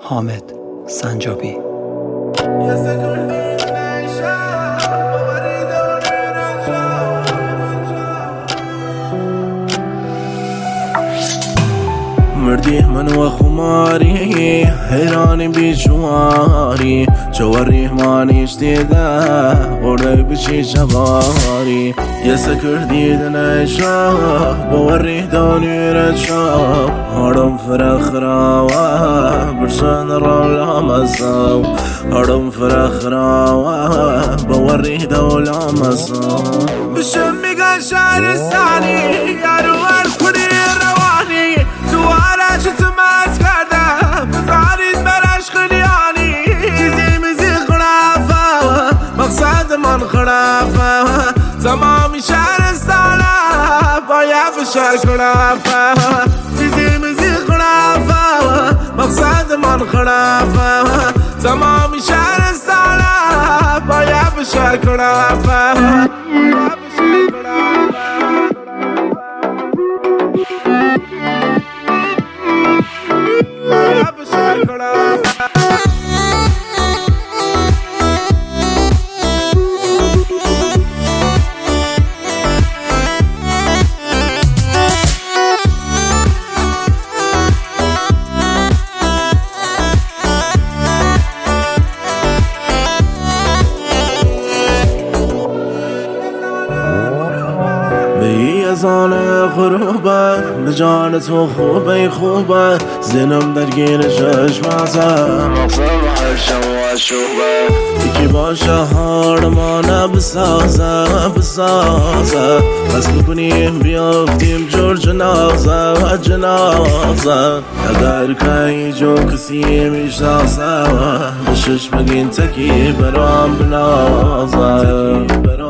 حامد سنجابی. مردی من و خماری حیرانی بیشواری جواری مانیش دیده اوره بچی جواری یه سکر دیدن ایشا باوری دانی رچا هرم فرخ راوه برسان را لامساو هرم فرخ راوه باوری دولا مساو بشم میگن شهرستانی یارو کنی روانی دواره تماس کردم بفرید برش خلیانی چیزی میزی خرافه مقصد من خرافه تمامی شهرستانه باید بشر خرافه چیزی میزی خرافه مقصد من خرافه تمامی شهرستانه باید بشر خرافه زان غروبه به جان تو خوبه زنم درگیر چشمازه مقصد هر شب و شوبه یکی باشه هارمانه بسازه پس بکنیم بیافتیم جور جنازه اگر که جو کسی میشناسه بشش بگین تکی برام بنازه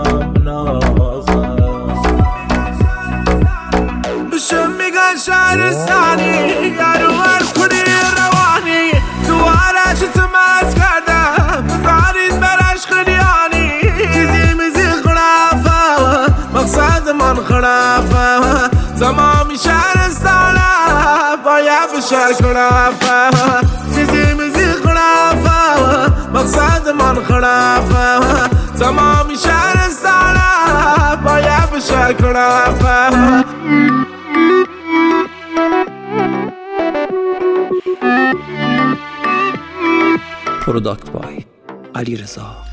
شهرستانی یارو کنی روانی دواره تماس کردم بفرید برش خلیانی چیزی میزی خرافه مقصد من خرافه تمامی شهرستانه باید بشر خرافه چیزی میزی خرافه مقصد من خرافه تمامی شهرستانه باید بشر خرافه. Product by Ali Reza.